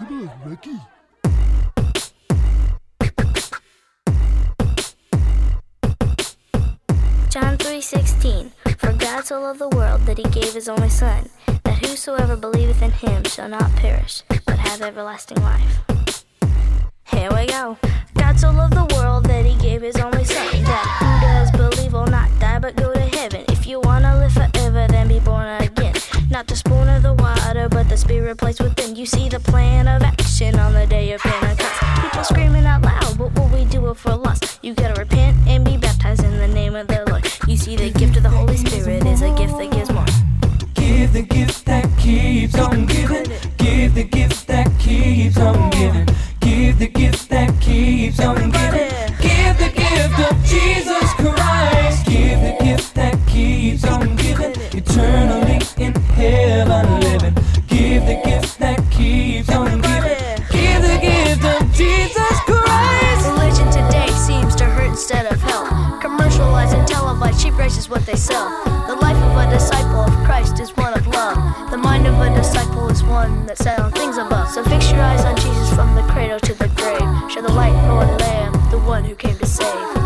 Come on, Rocky. John 3:16. For God so loved the world that he gave his only Son, that whosoever believeth in him shall not perish, but have everlasting life. Here we go. God so loved the world that he gave his only Son, that who does believe will not die but go to heaven. If you wanna live forever, then be born again. Not the spoon of the water, but the Spirit placed within. You see the plan of action on the day of Pentecost. People screaming out loud, what will we do if we're lost? You gotta repent and be baptized in the name of the Lord. You see the gift of the Holy Spirit is a gift that gives more. Give the gift that keeps on giving. Give the gift that keeps on giving. Give the gift that keeps on giving. Give the gift of Jesus Christ. Give the gift that keeps on giving. Eternally in heaven living. Give the gift that keeps on giving. Give the gift of Jesus Christ. Religion today seems to hurt instead of help. Commercialized and televised, cheap grace is what they sell. The life of a disciple of Christ is one of love. The mind of a disciple is one that's set on things above. So fix your eyes on Jesus from the cradle to the grave. Show the light, Lord, Lamb, the one who came to save.